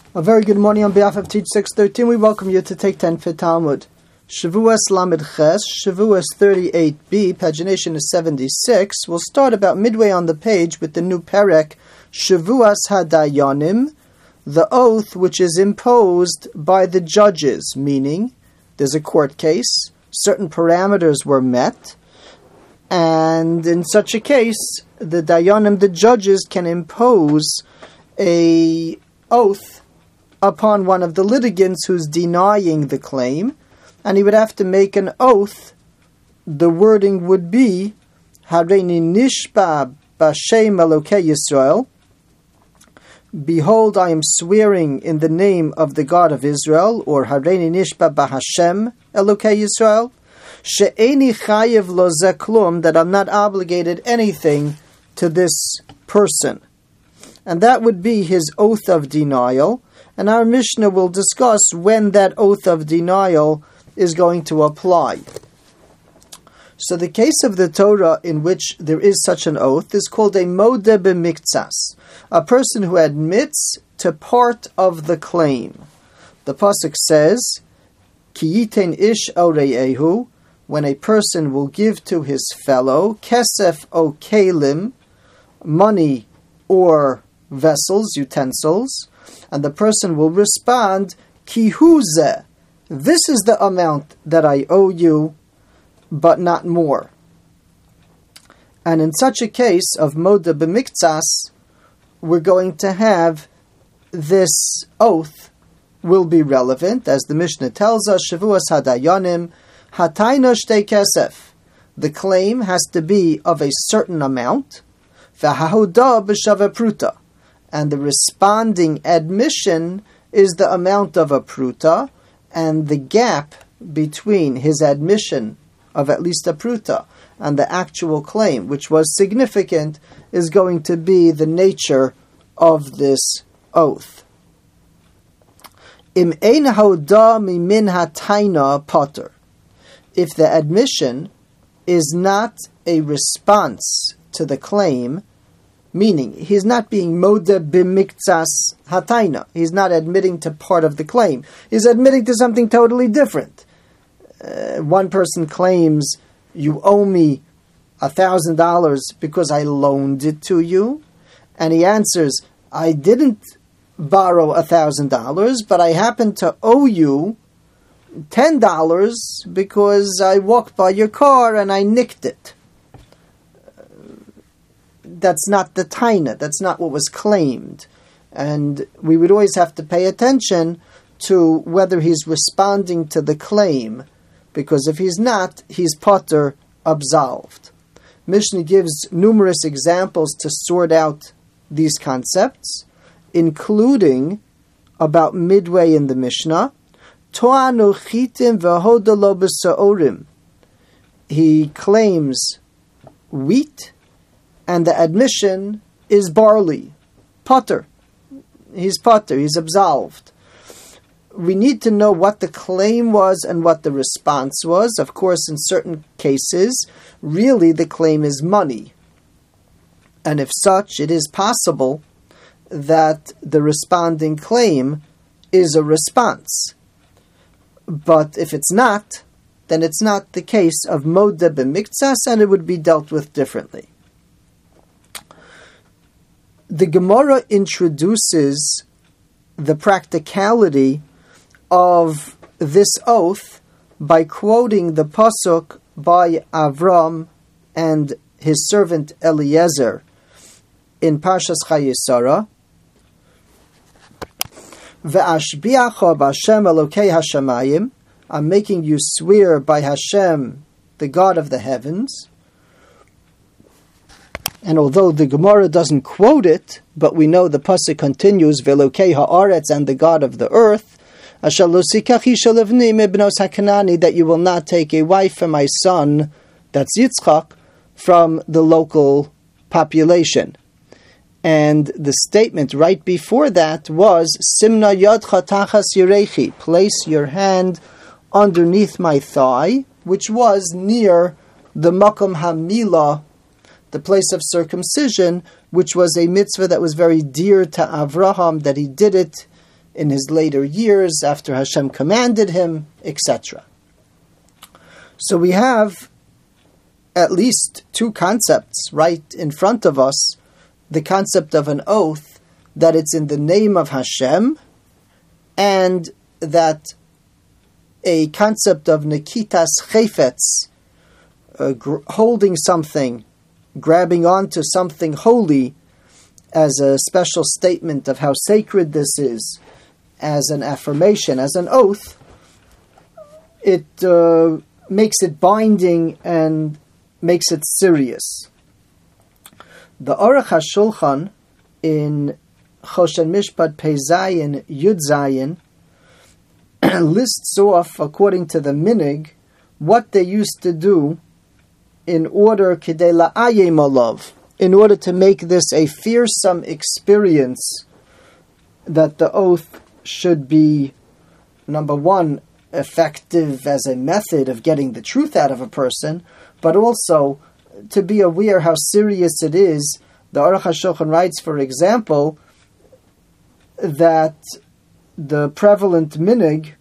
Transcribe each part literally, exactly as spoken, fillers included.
A very good morning on behalf of Teach six thirteen. We welcome you to Take ten for Talmud. Shavuos Lamed Ches, Shavuos thirty-eight b, pagination is seventy-six. We'll start about midway on the page with the new Perek, Shavuos Hadayanim, the oath which is imposed by the judges, meaning there's a court case, certain parameters were met, and in such a case, the Dayanim, the judges, can impose a oath upon one of the litigants who's denying the claim, and he would have to make an oath. The wording would be, Hareini nishba b'shem Elokei Yisrael, behold, I am swearing in the name of the God of Israel, or Hareini nishba b'Hashem Elokei Yisrael, she'eni chayev lo ze klum, that I'm not obligated anything to this person. And that would be his oath of denial. And our Mishnah will discuss when that oath of denial is going to apply. So the case of the Torah in which there is such an oath is called a modeh b'miktsas, a person who admits to part of the claim. The pasuk says, Ki yiten ish el re'ehu, when a person will give to his fellow kesef o kelim, money or vessels, utensils, and the person will respond, Ki hu zeh, this is the amount that I owe you, but not more. And in such a case of modeh b'miktsas, we're going to have this oath will be relevant, as the Mishnah tells us, Shavuos Hadayanim, Hatayna shtei kesef. The claim has to be of a certain amount, v'hahodah b'shaveh pruta, and the responding admission is the amount of a pruta, and the gap between his admission of at least a pruta and the actual claim, which was significant, is going to be the nature of this oath. Im ein haodah mimin hatayna potter. If the admission is not a response to the claim, meaning he's not being modeh b'miktsas hatayna, he's not admitting to part of the claim, he's admitting to something totally different. Uh, one person claims, you owe me a thousand dollars because I loaned it to you, and he answers, I didn't borrow a thousand dollars, but I happen to owe you ten dollars because I walked by your car and I nicked it. That's not the taina, that's not what was claimed. And we would always have to pay attention to whether he's responding to the claim, because if he's not, he's potter, absolved. Mishnah gives numerous examples to sort out these concepts, including about midway in the Mishnah, To'anu chitim v'hoda lo b'sa'orim. He claims wheat, and the admission is barley, potter. He's potter, he's absolved. We need to know what the claim was and what the response was. Of course, in certain cases, really the claim is money. And if such, it is possible that the responding claim is a response. But if it's not, then it's not the case of modeh b'miktsas, and it would be dealt with differently. The Gemara introduces the practicality of this oath by quoting the pasuk by Avram and his servant Eliezer in Parshas Chayesara, Ve'ashbiacha b'Hashem Elokei Hashamayim, I'm making you swear by Hashem, the God of the heavens. And although the Gemara doesn't quote it, but we know the pasuk continues, Velokei haaretz, and the God of the earth, that you will not take a wife for my son, that's Yitzchak, from the local population. And the statement right before that was, Simna yadcha tachas yirechi, place your hand underneath my thigh, which was near the Makom HaMilah, the place of circumcision, which was a mitzvah that was very dear to Avraham, that he did it in his later years after Hashem commanded him, et cetera. So we have at least two concepts right in front of us. The concept of an oath, that it's in the name of Hashem, and that a concept of Nekitas Chayfetz, uh, gr- holding something, grabbing onto something holy, as a special statement of how sacred this is, as an affirmation, as an oath, it uh, makes it binding and makes it serious. The Aruch HaShulchan in Choshen Mishpat Pei Zayin Yud Zayin lists off, according to the minig, what they used to do in order kidei la'ayim alav, in order to make this a fearsome experience, that the oath should be, number one, effective as a method of getting the truth out of a person, but also to be aware how serious it is. The Aruch HaShulchan writes, for example, that the prevalent minig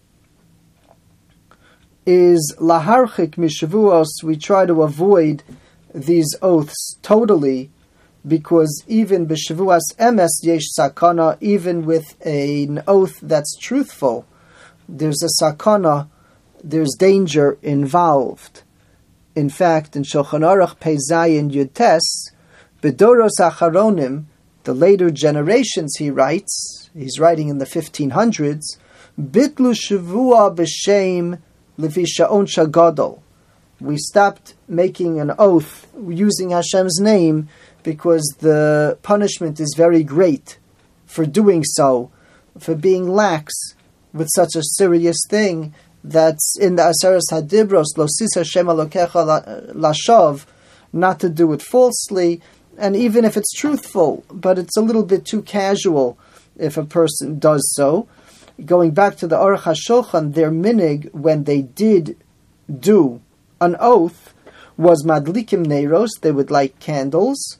is laharchik mishavuos. We try to avoid these oaths totally, because even b'shavuas emes yesh sakana, even with an oath that's truthful, there's a sakana, there's danger involved. In fact, in Shulchan Aruch Pei Zayin Yud Tes, B'doros Acharonim, the later generations, he writes, he's writing in the fifteen hundreds, Bitlu Shavua B'Shem Lefi Sha'on Shagadol. We stopped making an oath using Hashem's name because the punishment is very great for doing so, for being lax with such a serious thing that's in the Aseres Hadibros, Lo sis Hashem Elokecha Lashav, not to do it falsely, and even if it's truthful, but it's a little bit too casual if a person does so. Going back to the Aruch HaShulchan, their minig, when they did do an oath, was madlikim neiros, they would light candles.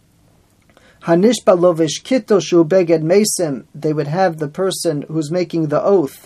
Hanishba lovish kito shu beged mesim, they would have the person who's making the oath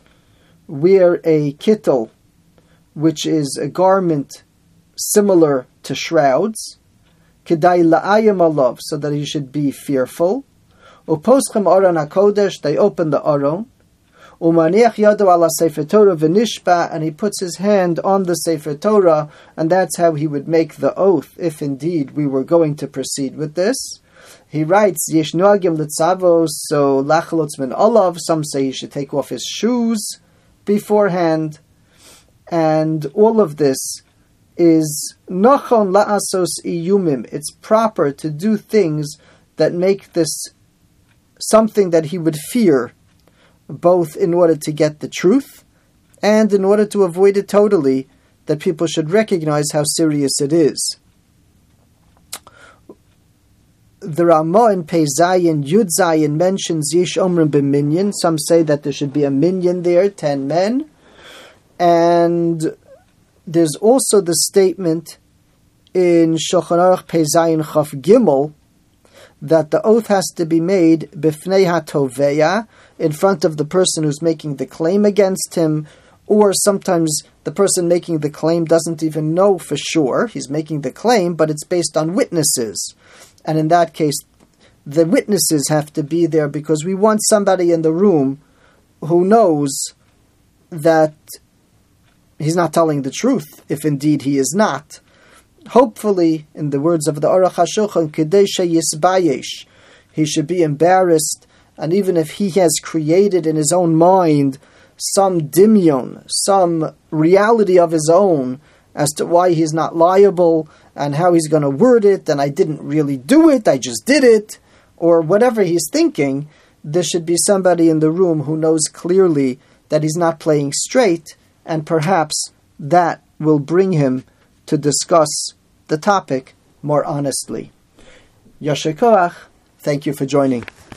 wear a kittel, which is a garment similar to shrouds, kedai la'ayim alav, so that he should be fearful. Uposchem aron hakodesh, they open the aron. Umaniach yado ala sefer Torah v'nishba, and he puts his hand on the sefer Torah, and that's how he would make the oath, if indeed we were going to proceed with this. He writes, Yesh nuagim litzavos, so lachalotz min olav, some say he should take off his shoes beforehand, and all of this is nachon la'asos iyumim. It's proper to do things that make this something that he would fear, both in order to get the truth and in order to avoid it totally, that people should recognize how serious it is. The Ramah in Pei Zayin Yud Zayin mentions Yesh Omrim b'minyan. Some say that there should be a minyan there, ten men. And there's also the statement in Shulchan Aruch Pei Zayin Chaf Gimel that the oath has to be made b'fnei hatoveya, in front of the person who's making the claim against him, or sometimes the person making the claim doesn't even know for sure. He's making the claim, but it's based on witnesses. And in that case, the witnesses have to be there because we want somebody in the room who knows that he's not telling the truth, if indeed he is not. Hopefully, in the words of the Aruch HaShulchan, Kedei sheyisbayesh, he should be embarrassed, and even if he has created in his own mind some dimyon, some reality of his own as to why he's not liable and how he's going to word it, and I didn't really do it, I just did it, or whatever he's thinking, there should be somebody in the room who knows clearly that he's not playing straight, and perhaps that will bring him to discuss the topic more honestly. Yasher koach, thank you for joining.